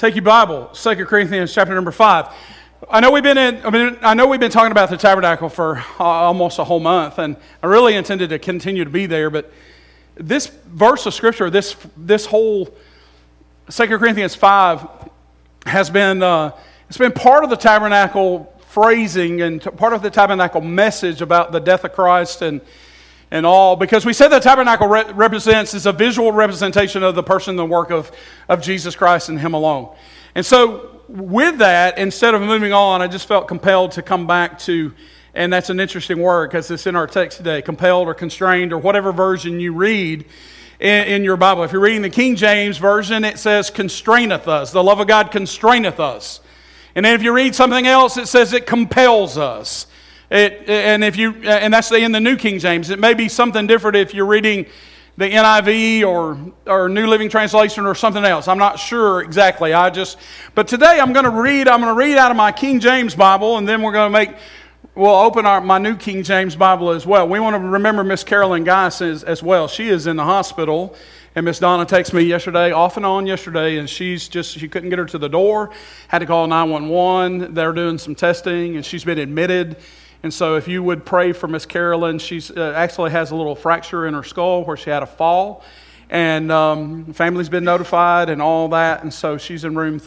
Take your Bible, 2 Corinthians chapter number 5. I know we've been talking about the tabernacle for almost a whole month, and I really intended to continue to be there, but this verse of Scripture, this whole 2 Corinthians 5 has been it's been part of the tabernacle phrasing and part of the tabernacle message about the death of Christ and all, because we said the tabernacle is a visual representation of the person and the work of Jesus Christ and Him alone. And so with that, instead of moving on, I just felt compelled to come back to, and that's an interesting word because it's in our text today, compelled or constrained or whatever version you read in your Bible. If you're reading the King James Version, it says constraineth us. The love of God constraineth us. And then if you read something else, it says it compels us. And that's in the New King James. It may be something different if you're reading the NIV or New Living Translation or something else. I'm not sure exactly. But today I'm going to read out of my King James Bible, and then we'll open my New King James Bible as well. We want to remember Miss Carolyn Geis as well. She is in the hospital, and Miss Donna texted me off and on yesterday, and she couldn't get her to the door. Had to call 911. They're doing some testing, and she's been admitted. And so if you would pray for Miss Carolyn, she's actually has a little fracture in her skull where she had a fall. And family's been notified and all that. And so she's in room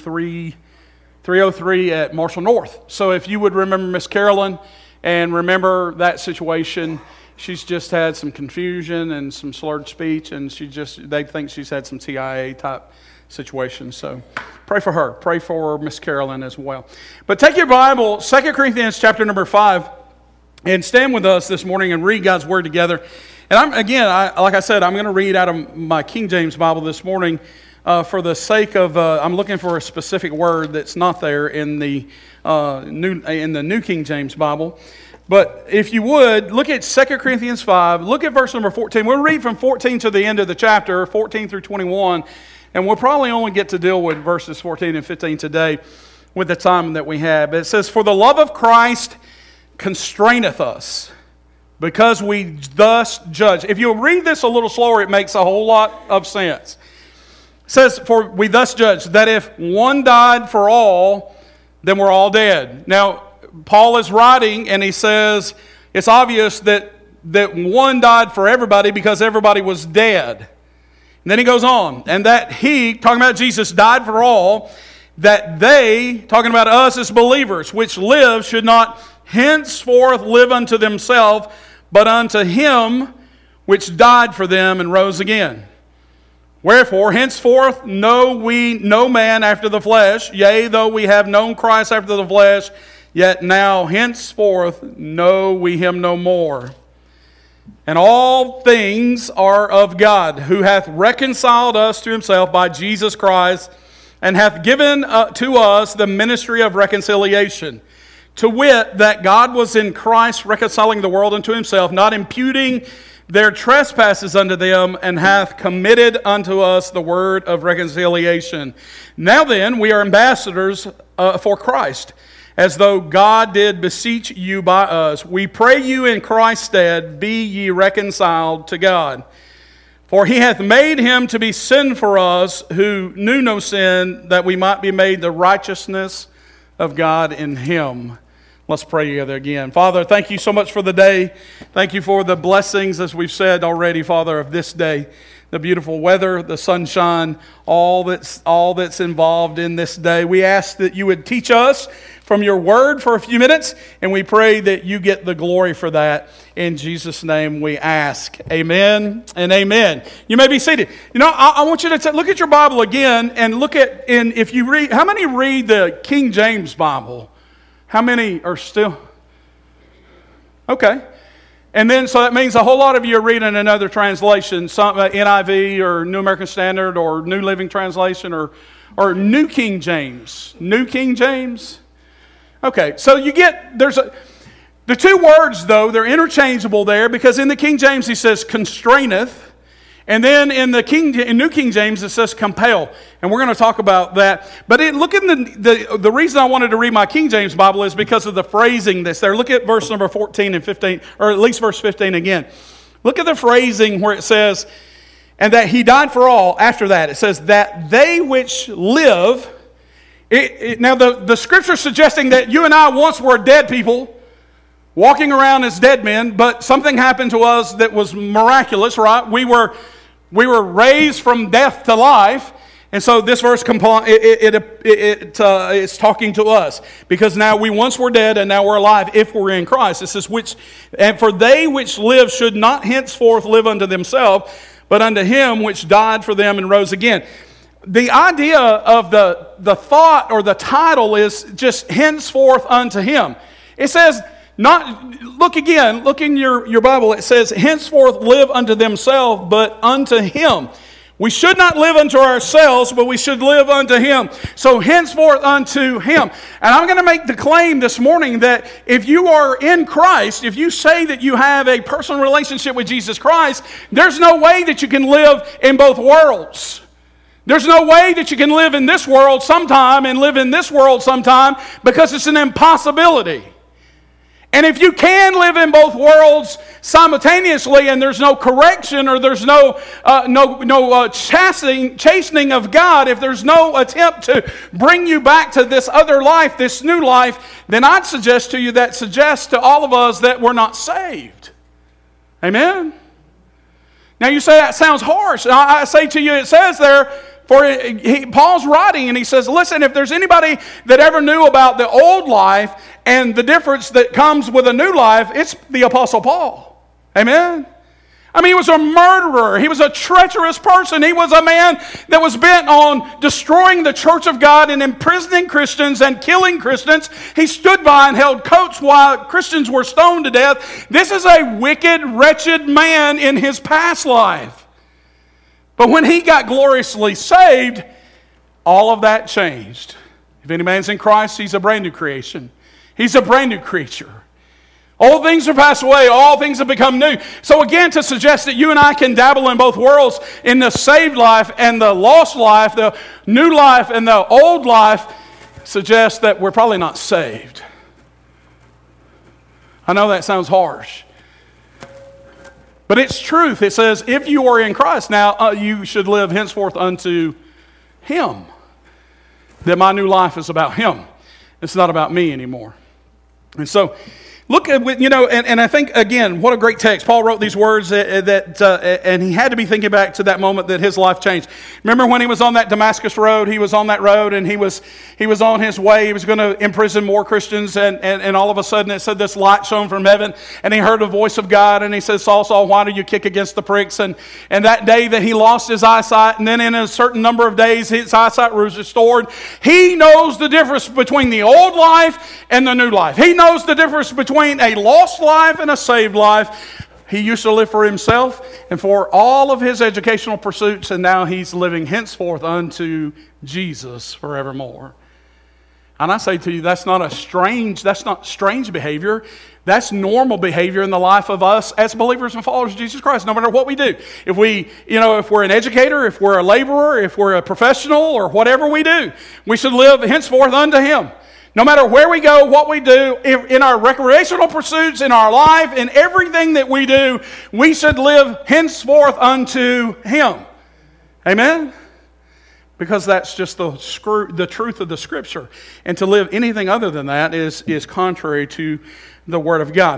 303 at Marshall North. So if you would remember Miss Carolyn and remember that situation, she's just had some confusion and some slurred speech. And they think she's had some TIA type situation. So pray for her. Pray for Miss Carolyn as well. But take your Bible, 2 Corinthians chapter number 5. And stand with us this morning and read God's Word together. And like I said, I'm going to read out of my King James Bible this morning for the sake of, I'm looking for a specific word that's not there in the New King James Bible. But if you would, look at 2 Corinthians 5, look at verse number 14. We'll read from 14 to the end of the chapter, 14 through 21. And we'll probably only get to deal with verses 14 and 15 today with the time that we have. But it says, "For the love of Christ constraineth us, because we thus judge." If you read this a little slower, it makes a whole lot of sense. It says, "For we thus judge, that if one died for all, then we're all dead." Now, Paul is writing, and he says, it's obvious that one died for everybody because everybody was dead. And then he goes on, and that he, talking about Jesus, died for all, that they, talking about us as believers, which live should not henceforth live unto themselves, but unto Him which died for them and rose again. Wherefore, henceforth know we no man after the flesh, yea, though we have known Christ after the flesh, yet now henceforth know we Him no more. And all things are of God, who hath reconciled us to Himself by Jesus Christ, and hath given to us the ministry of reconciliation. To wit, that God was in Christ reconciling the world unto Himself, not imputing their trespasses unto them, and hath committed unto us the word of reconciliation. Now then, we are ambassadors for Christ, as though God did beseech you by us. We pray you in Christ's stead, be ye reconciled to God. For He hath made Him to be sin for us, who knew no sin, that we might be made the righteousness of God in Him. Let's pray together again. Father, thank you so much for the day. Thank you for the blessings, as we've said already, Father, of this day. The beautiful weather, the sunshine, all that's involved in this day. We ask that you would teach us from your word for a few minutes, and we pray that you get the glory for that. In Jesus' name we ask. Amen and amen. You may be seated. You know, I want you to look at your Bible again and look at, and if you read, how many read the King James Bible? How many are still? Okay. And then, so that means a whole lot of you are reading another translation, some NIV or New American Standard or New Living Translation or New King James. New King James? Okay, so you get, the two words though, they're interchangeable there, because in the King James he says constraineth, and then in New King James it says compel, and we're going to talk about that. But look at the reason I wanted to read my King James Bible is because of the phrasing that's there. Look at verse number 14 and 15, or at least verse 15 again. Look at the phrasing where it says, "And that He died for all." After that it says, "that they which live Now, the scripture suggesting that you and I once were dead people, walking around as dead men, but something happened to us that was miraculous, right? We were raised from death to life. And so this verse it's talking to us, because now we once were dead and now we're alive if we're in Christ. It says, and for they which live should not henceforth live unto themselves, but unto him which died for them and rose again. The idea of the thought or the title is just henceforth unto him. It says, look in your Bible, it says, henceforth live unto themselves, but unto him. We should not live unto ourselves, but we should live unto him. So henceforth unto him. And I'm going to make the claim this morning that if you are in Christ, if you say that you have a personal relationship with Jesus Christ, there's no way that you can live in both worlds. There's no way that you can live in this world sometime and live in this world sometime, because it's an impossibility. And if you can live in both worlds simultaneously, and there's no correction or there's no chastening of God, if there's no attempt to bring you back to this other life, this new life, then I'd suggest to you that suggests to all of us that we're not saved. Amen? Now you say that sounds harsh. I say to you, it says there, Paul's writing and he says, listen, if there's anybody that ever knew about the old life and the difference that comes with a new life, it's the Apostle Paul. Amen? I mean, he was a murderer. He was a treacherous person. He was a man that was bent on destroying the church of God and imprisoning Christians and killing Christians. He stood by and held coats while Christians were stoned to death. This is a wicked, wretched man in his past life. But when he got gloriously saved, all of that changed. If any man's in Christ, he's a brand new creation. He's a brand new creature. Old things are passed away. All things have become new. So again, to suggest that you and I can dabble in both worlds, in the saved life and the lost life, the new life and the old life, suggests that we're probably not saved. I know that sounds harsh. But it's truth. It says, if you are in Christ, now you should live henceforth unto him. That my new life is about him. It's not about me anymore. And so, look at, and I think, again, what a great text. Paul wrote these words and he had to be thinking back to that moment that his life changed. Remember when he was on that Damascus road? He was on that road and he was on his way. He was going to imprison more Christians, and all of a sudden it said this light shone from heaven, and he heard the voice of God, and he said, Saul, Saul, why do you kick against the pricks? And that day that he lost his eyesight, and then in a certain number of days his eyesight was restored. He knows the difference between the old life and the new life. He knows the difference between a lost life and a saved life. He used to live for himself and for all of his educational pursuits, and now he's living henceforth unto Jesus forevermore. And I say to you, that's not strange behavior. That's normal behavior in the life of us as believers and followers of Jesus Christ, no matter what we do. If we're an educator, if we're a laborer, if we're a professional, or whatever we do, we should live henceforth unto him. No matter where we go, what we do, in our recreational pursuits, in our life, in everything that we do, we should live henceforth unto him. Amen? Because that's just the truth of the Scripture. And to live anything other than that is contrary to the Word of God.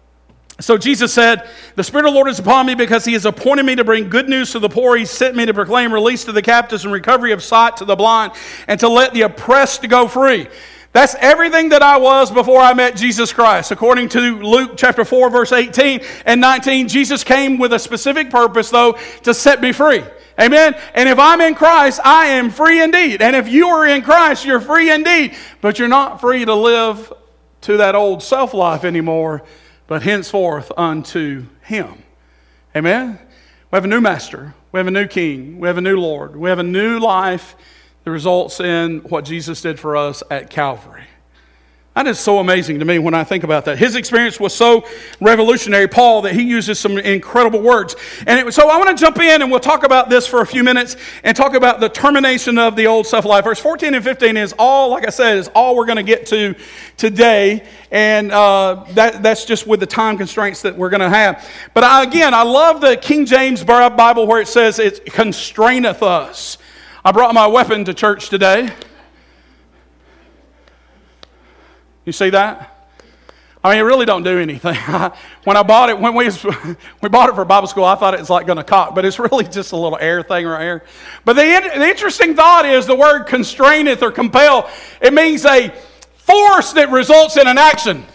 So Jesus said, the Spirit of the Lord is upon me because he has appointed me to bring good news to the poor. He sent me to proclaim release to the captives and recovery of sight to the blind, and to let the oppressed go free. That's everything that I was before I met Jesus Christ. According to Luke chapter 4, verse 18 and 19, Jesus came with a specific purpose, though, to set me free. Amen? And if I'm in Christ, I am free indeed. And if you are in Christ, you're free indeed. But you're not free to live to that old self-life anymore, but henceforth unto him. Amen? We have a new master. We have a new king. We have a new Lord. We have a new life that results in what Jesus did for us at Calvary. That is so amazing to me when I think about that. His experience was so revolutionary, Paul, that he uses some incredible words. So I want to jump in and we'll talk about this for a few minutes and talk about the termination of the old self-life. Verse 14 and 15 is all, like I said, is all we're going to get to today. And that's just with the time constraints that we're going to have. But I love the King James Bible where it says it constraineth us. I brought my weapon to church today. You see that? I mean, it really don't do anything. When I bought it, when we bought it for Bible school, I thought it was like going to cock, but it's really just a little air thing right here. But the interesting thought is the word constraineth or compel. It means a force that results in an action.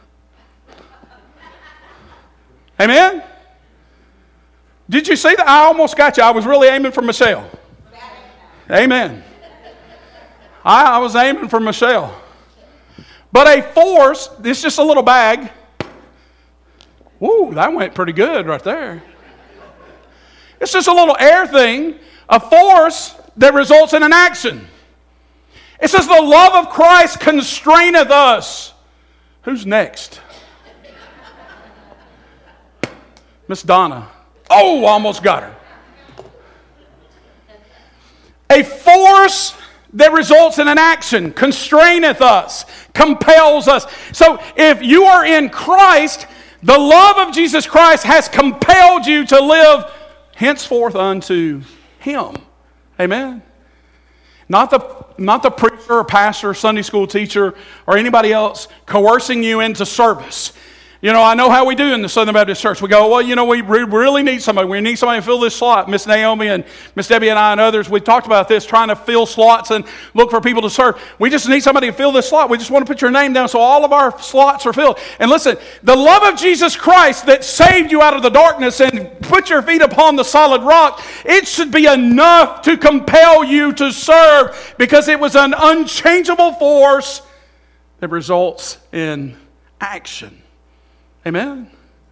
Amen? Did you see that? I almost got you. I was really aiming for Michelle. Amen. I was aiming for Michelle. But a force, it's just a little bag. Woo, that went pretty good right there. It's just a little air thing, a force that results in an action. It says the love of Christ constraineth us. Who's next? Miss Donna. Oh, almost got her. A force that results in an action, constraineth us, compels us. So if you are in Christ, the love of Jesus Christ has compelled you to live henceforth unto Him. Amen? Not the preacher or pastor or Sunday school teacher or anybody else coercing you into service. You know, I know how we do in the Southern Baptist Church. We go, well, you know, we really need somebody. We need somebody to fill this slot. Miss Naomi and Miss Debbie and I and others, we talked about this, trying to fill slots and look for people to serve. We just need somebody to fill this slot. We just want to put your name down so all of our slots are filled. And listen, the love of Jesus Christ that saved you out of the darkness and put your feet upon the solid rock, it should be enough to compel you to serve because it was an unchangeable force that results in action. Amen?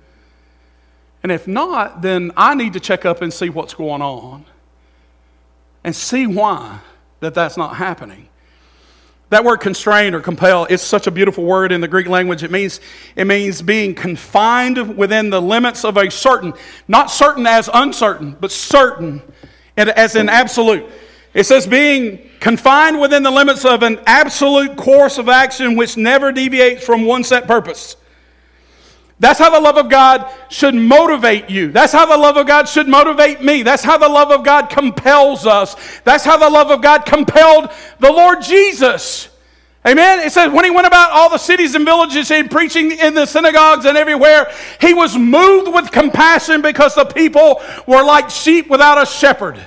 And if not, then I need to check up and see what's going on and see why that's not happening. That word constrain or compel is such a beautiful word in the Greek language. It means being confined within the limits of a certain, not certain as uncertain, but certain as in absolute. It says being confined within the limits of an absolute course of action which never deviates from one set purpose. That's how the love of God should motivate you. That's how the love of God should motivate me. That's how the love of God compels us. That's how the love of God compelled the Lord Jesus. Amen? It says when He went about all the cities and villages and preaching in the synagogues and everywhere, He was moved with compassion because the people were like sheep without a shepherd.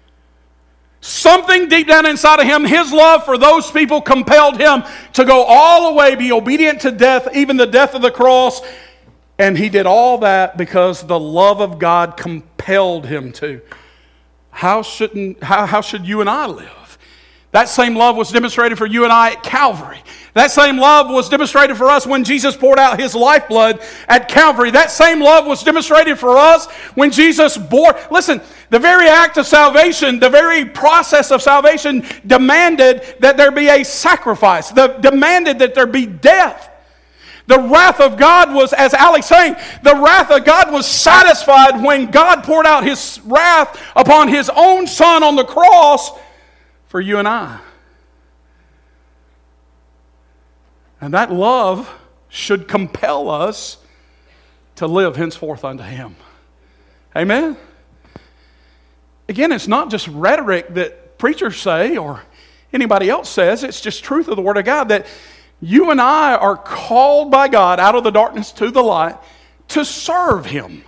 Something deep down inside of Him, His love for those people compelled Him to go all the way, be obedient to death, even the death of the cross. And He did all that because the love of God compelled Him to. How should you and I live? That same love was demonstrated for you and I at Calvary. That same love was demonstrated for us when Jesus poured out His lifeblood at Calvary. That same love was demonstrated for us when Jesus bore. Listen, the very act of salvation, the very process of salvation demanded that there be a sacrifice. Demanded that there be death. The wrath of God was, as Alex saying, the wrath of God was satisfied when God poured out His wrath upon His own Son on the cross for you and I. And that love should compel us to live henceforth unto Him. Amen? Again, it's not just rhetoric that preachers say or anybody else says. It's just truth of the Word of God that you and I are called by God out of the darkness to the light to serve Him.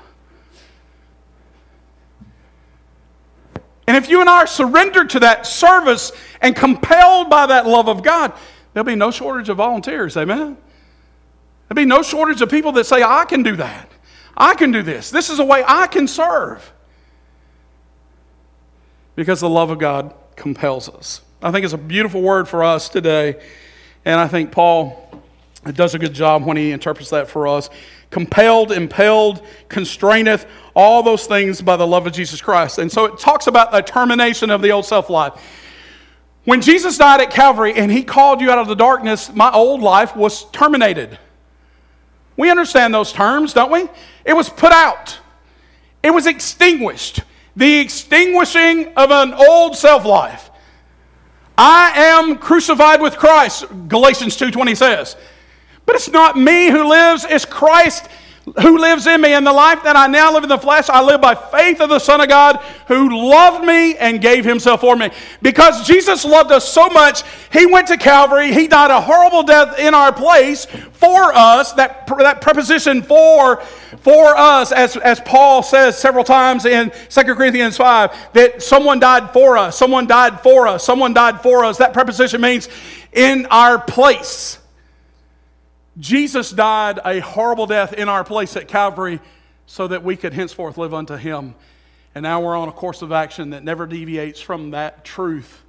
And if you and I are surrendered to that service and compelled by that love of God, there'll be no shortage of volunteers, amen? There'll be no shortage of people that say, I can do that. I can do this. This is a way I can serve. Because the love of God compels us. I think it's a beautiful word for us today. And I think Paul does a good job when he interprets that for us. Compelled, impelled, constraineth, all those things by the love of Jesus Christ. And so it talks about the termination of the old self-life. When Jesus died at Calvary and He called you out of the darkness, my old life was terminated. We understand those terms, don't we? It was put out. It was extinguished. The extinguishing of an old self-life. I am crucified with Christ, Galatians 2:20 says. But it's not me who lives, it's Christ who lives in me, and the life that I now live in the flesh, I live by faith of the Son of God who loved me and gave himself for me. Because Jesus loved us so much, he went to Calvary. He died a horrible death in our place for us. That preposition for us, as Paul says several times in 2 Corinthians 5, that someone died for us, someone died for us, someone died for us. That preposition means in our place. Jesus died a horrible death in our place at Calvary so that we could henceforth live unto him. And now we're on a course of action that never deviates from that truth.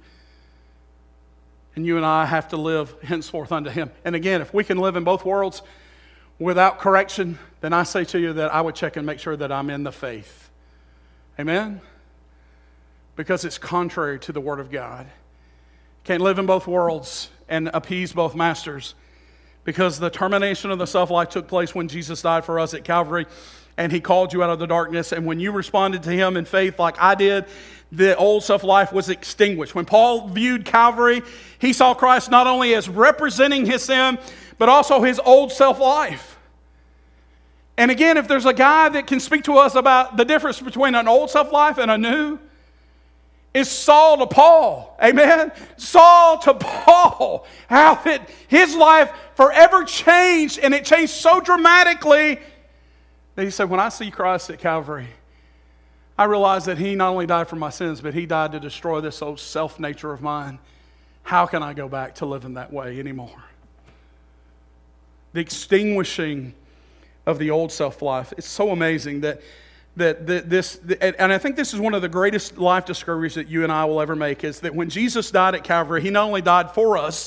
And you and I have to live henceforth unto him. And again, if we can live in both worlds without correction, then I say to you that I would check and make sure that I'm in the faith. Amen? Because it's contrary to the Word of God. Can't live in both worlds and appease both masters. Because the termination of the self-life took place when Jesus died for us at Calvary, and he called you out of the darkness. And when you responded to him in faith like I did, the old self-life was extinguished. When Paul viewed Calvary, he saw Christ not only as representing his sin, but also his old self-life. And again, if there's a guy that can speak to us about the difference between an old self-life and a new, is Saul to Paul. Amen? Saul to Paul. How that his life forever changed, and it changed so dramatically that he said, when I see Christ at Calvary, I realize that he not only died for my sins, but he died to destroy this old self-nature of mine. How can I go back to living that way anymore? The extinguishing of the old self-life. It's so amazing that this, and I think this is one of the greatest life discoveries that you and I will ever make, is that when Jesus died at Calvary, he not only died for us,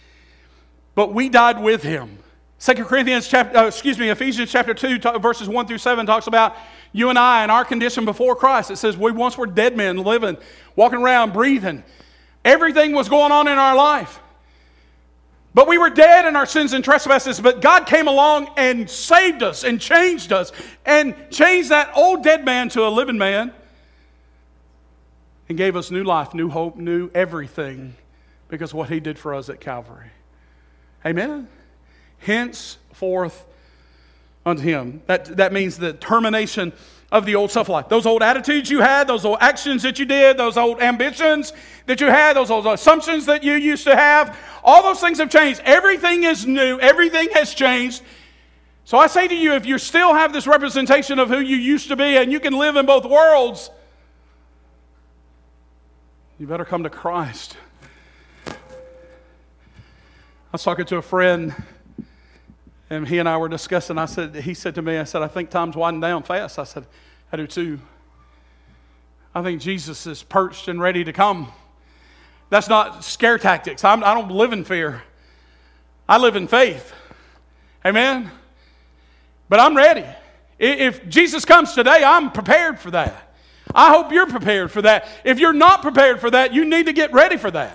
but we died with him. Ephesians chapter 2, verses 1 through 7 talks about you and I and our condition before Christ. It says we once were dead men, living, walking around, breathing. Everything was going on in our life. But we were dead in our sins and trespasses, but God came along and saved us and changed that old dead man to a living man and gave us new life, new hope, new everything because of what he did for us at Calvary. Amen? Henceforth unto him. That means the termination of the old self-life. Those old attitudes you had, those old actions that you did, those old ambitions that you had, those old assumptions that you used to have, all those things have changed. Everything is new. Everything has changed. So I say to you, if you still have this representation of who you used to be and you can live in both worlds, you better come to Christ. I was talking to a friend, and he and I were discussing. He said to me, I think time's winding down fast. I said, I do too. I think Jesus is perched and ready to come. That's not scare tactics. I don't live in fear. I live in faith. Amen? But I'm ready. If Jesus comes today, I'm prepared for that. I hope you're prepared for that. If you're not prepared for that, you need to get ready for that.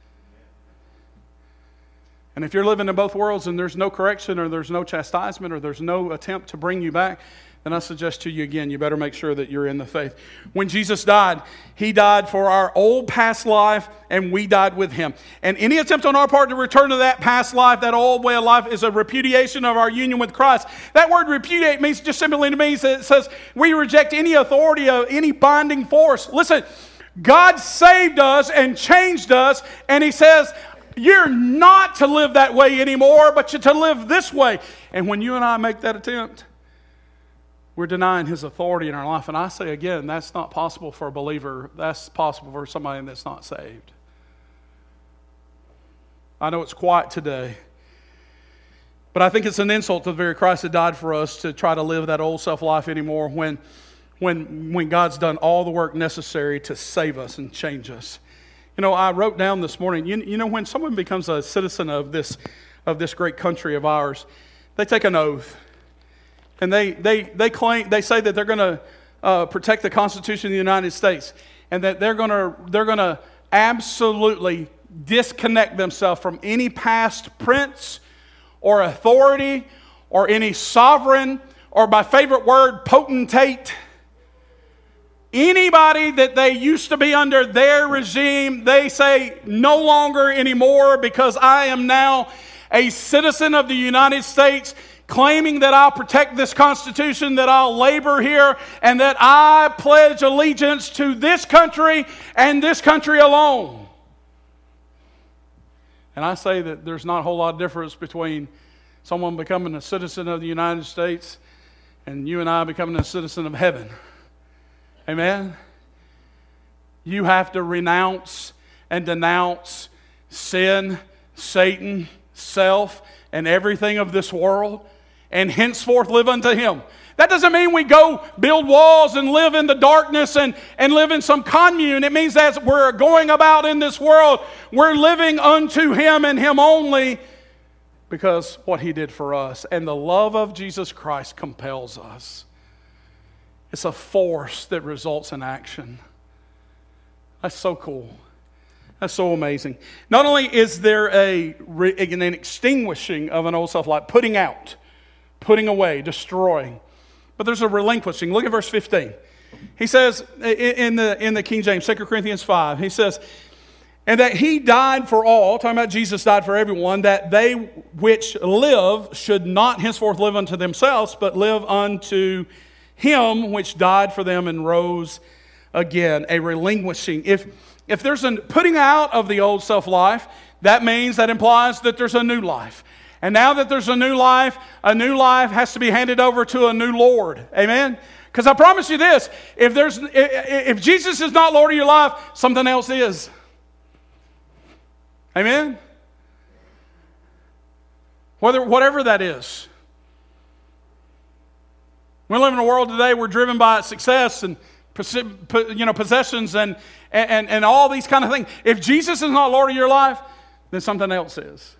And if you're living in both worlds and there's no correction or there's no chastisement or there's no attempt to bring you back, then I suggest to you again, you better make sure that you're in the faith. When Jesus died, he died for our old past life and we died with him. And any attempt on our part to return to that past life, that old way of life, is a repudiation of our union with Christ. That word repudiate means just simply to me, it says we reject any authority of any binding force. Listen, God saved us and changed us, and he says, you're not to live that way anymore, but you're to live this way. And when you and I make that attempt, we're denying his authority in our life. And I say again, that's not possible for a believer. That's possible for somebody that's not saved. I know it's quiet today, but I think it's an insult to the very Christ that died for us to try to live that old self-life anymore when God's done all the work necessary to save us and change us. You know, I wrote down this morning, you know, when someone becomes a citizen of this great country of ours, they take an oath. And they say that they're going to protect the Constitution of the United States, and that they're going to absolutely disconnect themselves from any past prince or authority or any sovereign, or my favorite word, potentate. Anybody that they used to be under their regime, they say no longer anymore, because I am now a citizen of the United States. claiming that I'll protect this Constitution, that I'll labor here, and that I pledge allegiance to this country and this country alone. And I say that there's not a whole lot of difference between someone becoming a citizen of the United States and you and I becoming a citizen of heaven. Amen? You have to renounce and denounce sin, Satan, self, and everything of this world, and henceforth live unto Him. That doesn't mean we go build walls and live in the darkness and live in some commune. It means that we're going about in this world, we're living unto Him and Him only, because what He did for us. And the love of Jesus Christ compels us. It's a force that results in action. That's so cool. That's so amazing. Not only is there an extinguishing of an old self-life, putting out, putting away, destroying, but there's a relinquishing. Look at verse 15. He says in the King James, 2 Corinthians 5, he says, and that He died for all, talking about Jesus died for everyone, that they which live should not henceforth live unto themselves, but live unto Him which died for them and rose again. A relinquishing. If there's a putting out of the old self-life, that implies that there's a new life. And now that there's a new life has to be handed over to a new Lord. Amen? Because I promise you this, if Jesus is not Lord of your life, something else is. Amen? Whatever that is. We live in a world today we're driven by success and possessions and all these kind of things. If Jesus is not Lord of your life, then something else is.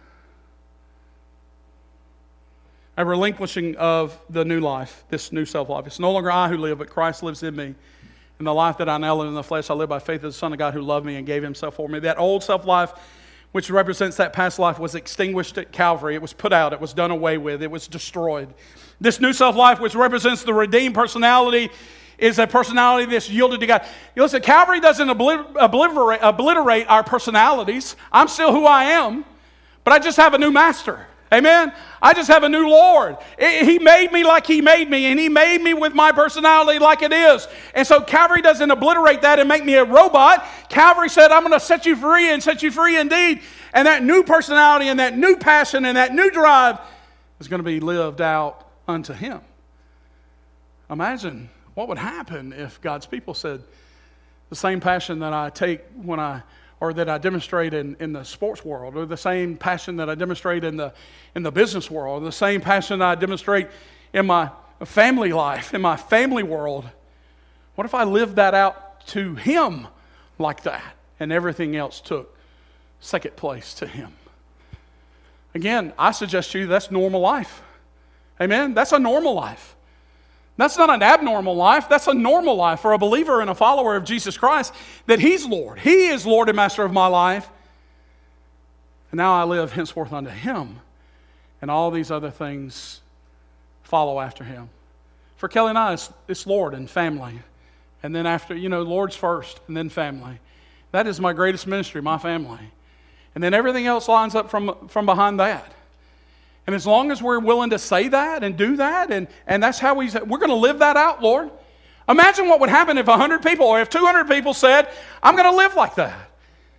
A relinquishing of the new life, this new self-life. It's no longer I who live, but Christ lives in me. And the life that I now live in the flesh, I live by faith of the Son of God who loved me and gave Himself for me. That old self-life, which represents that past life, was extinguished at Calvary. It was put out. It was done away with. It was destroyed. This new self-life, which represents the redeemed personality, is a personality that's yielded to God. Listen, Calvary doesn't obliterate our personalities. I'm still who I am, but I just have a new master. Amen? I just have a new Lord. He made me like He made me, and He made me with my personality like it is. And so Calvary doesn't obliterate that and make me a robot. Calvary said, I'm going to set you free and set you free indeed. And that new personality and that new passion and that new drive is going to be lived out unto Him. Imagine what would happen if God's people said, the same passion that I take that I demonstrate in the sports world, or the same passion that I demonstrate in the business world, or the same passion that I demonstrate in my family life, in my family world. What if I lived that out to Him like that, and everything else took second place to Him? Again, I suggest to you that's normal life. Amen? That's a normal life. That's not an abnormal life. That's a normal life for a believer and a follower of Jesus Christ, that He's Lord. He is Lord and Master of my life. And now I live henceforth unto Him. And all these other things follow after Him. For Kelly and I, it's Lord and family. And then after, Lord's first and then family. That is my greatest ministry, my family. And then everything else lines up from behind that. And as long as we're willing to say that and do that, and that's how we're going to live that out, Lord. Imagine what would happen if 100 people or if 200 people said, I'm going to live like that.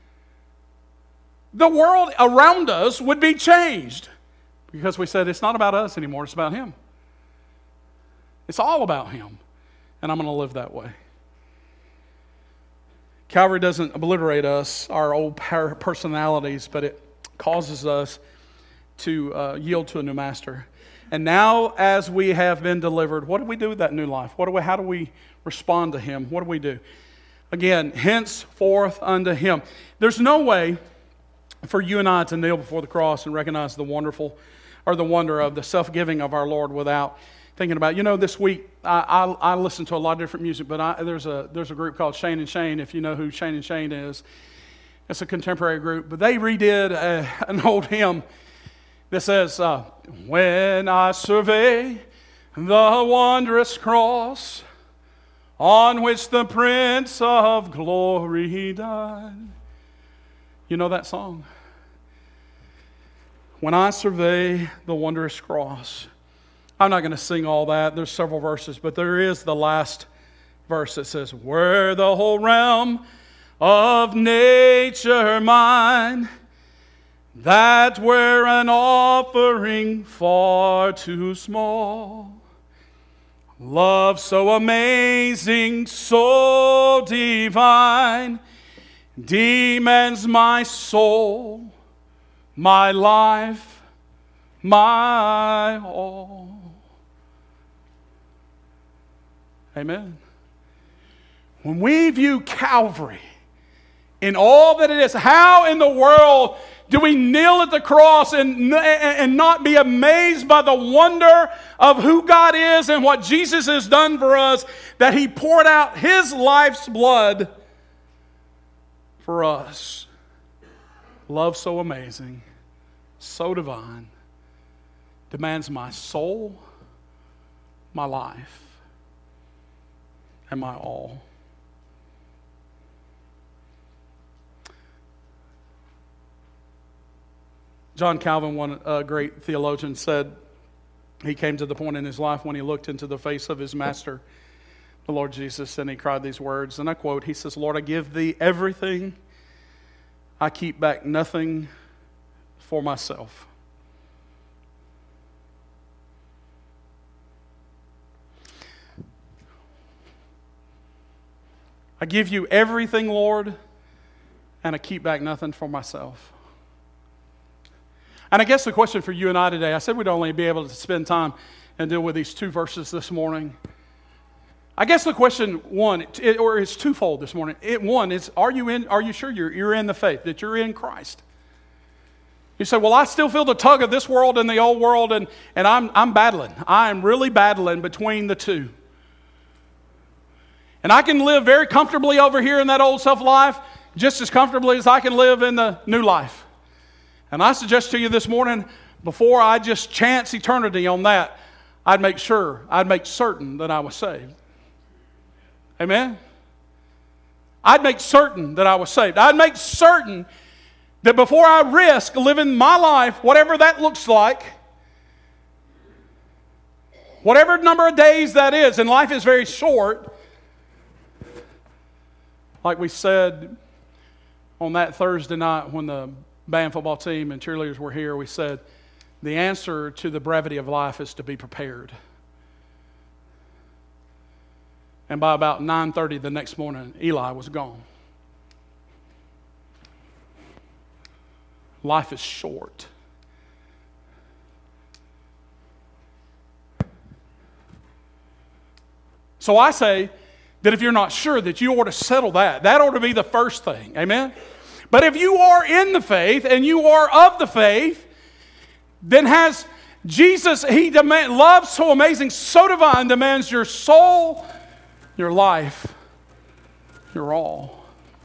The world around us would be changed because we said it's not about us anymore, it's about Him. It's all about Him, and I'm going to live that way. Calvary doesn't obliterate us, our old personalities, but it causes us to yield to a new master. And now, as we have been delivered, what do we do with that new life? How do we respond to Him? What do we do? Again, henceforth unto Him. There's no way for you and I to kneel before the cross and recognize the wonder of the self-giving of our Lord without thinking about, this week I listen to a lot of different music, but there's a group called Shane and Shane, if you know who Shane and Shane is. It's a contemporary group, but they redid an old hymn that says, when I survey the wondrous cross on which the Prince of Glory died. You know that song? When I survey the wondrous cross I'm not going to sing all that. There's several verses, but there is the last verse that says, were the whole realm of nature mine, that were an offering far too small. Love so amazing, so divine, demands my soul, my life, my all. Amen. When we view Calvary in all that it is, how in the world do we kneel at the cross and not be amazed by the wonder of who God is and what Jesus has done for us, that He poured out His life's blood for us? Love so amazing, so divine, demands my soul, my life, and my all. John Calvin, one great theologian, said he came to the point in his life when he looked into the face of his master, the Lord Jesus, and he cried these words, and I quote, he says, Lord, I give thee everything. I keep back nothing for myself. I give you everything, Lord, and I keep back nothing for myself. And I guess the question for you and I today, I said we'd only be able to spend time and deal with these two verses this morning. I guess the question, one, it's twofold this morning. One is, are you sure you're in the faith, that you're in Christ? You say, well, I still feel the tug of this world and the old world, and I'm battling. I'm really battling between the two. And I can live very comfortably over here in that old self life, just as comfortably as I can live in the new life. And I suggest to you this morning, before I just chance eternity on that, I'd make certain that I was saved. Amen? I'd make certain that I was saved. I'd make certain that before I risk living my life, whatever that looks like, whatever number of days that is, and life is very short, like we said on that Thursday night when the band football team and cheerleaders were here, we said the answer to the brevity of life is to be prepared. And by about 9:30 the next morning, Eli was gone. Life is short. So I say that if you're not sure, that you ought to settle that. That ought to be the first thing. Amen? But if you are in the faith and you are of the faith, then has Jesus, He love so amazing, so divine, demands your soul, your life, your all.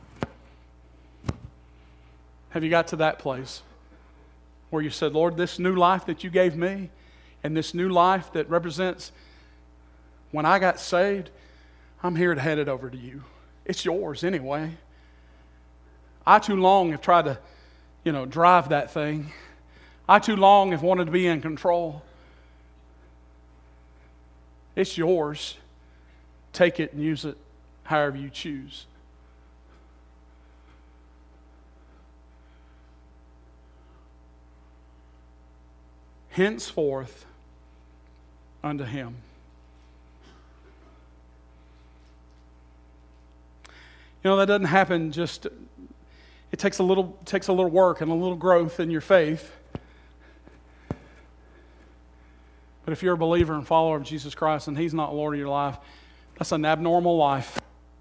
Have you got to that place where you said, Lord, this new life that you gave me and this new life that represents when I got saved, I'm here to hand it over to you. It's yours anyway. I too long have tried to, drive that thing. I too long have wanted to be in control. It's yours. Take it and use it however you choose. Henceforth unto Him. That doesn't happen just. It takes a little work and a little growth in your faith. But if you're a believer and follower of Jesus Christ and He's not Lord of your life, that's an abnormal life.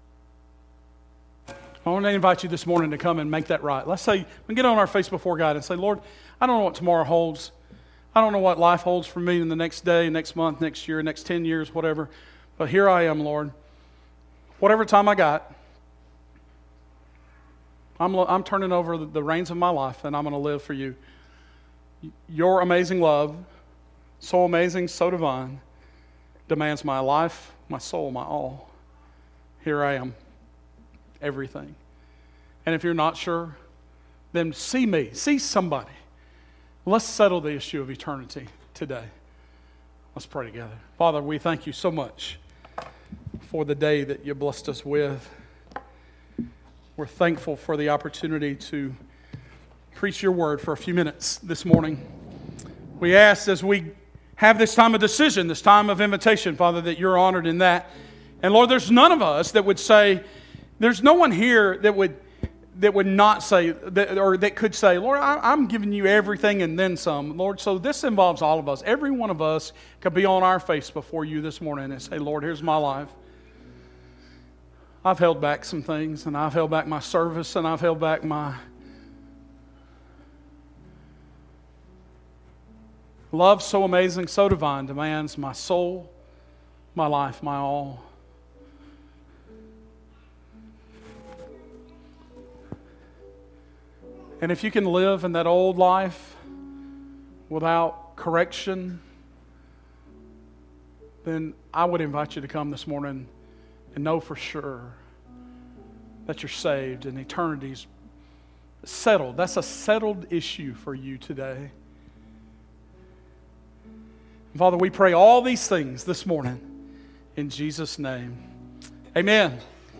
I want to invite you this morning to come and make that right. Let's say, we get on our face before God and say, Lord, I don't know what tomorrow holds. I don't know what life holds for me in the next day, next month, next year, next 10 years, whatever. But here I am, Lord. Whatever time I got, I'm turning over the reins of my life, and I'm going to live for you. Your amazing love, so amazing, so divine, demands my life, my soul, my all. Here I am, everything. And if you're not sure, then see me, see somebody. Let's settle the issue of eternity today. Let's pray together. Father, we thank you so much for the day that you blessed us with. We're thankful for the opportunity to preach your word for a few minutes this morning. We ask as we have this time of decision, this time of invitation, Father, that you're honored in that. And Lord, there's none of us that would say, there's no one here that would not say, that could say, Lord, I'm giving you everything and then some. Lord, so this involves all of us. Every one of us could be on our face before you this morning and say, Lord, here's my life. I've held back some things, and I've held back my service, and I've held back my love so amazing, so divine, demands my soul, my life, my all. And if you can live in that old life without correction, then I would invite you to come this morning and know for sure that you're saved and eternity's settled. That's a settled issue for you today. Father, we pray all these things this morning in Jesus' name. Amen.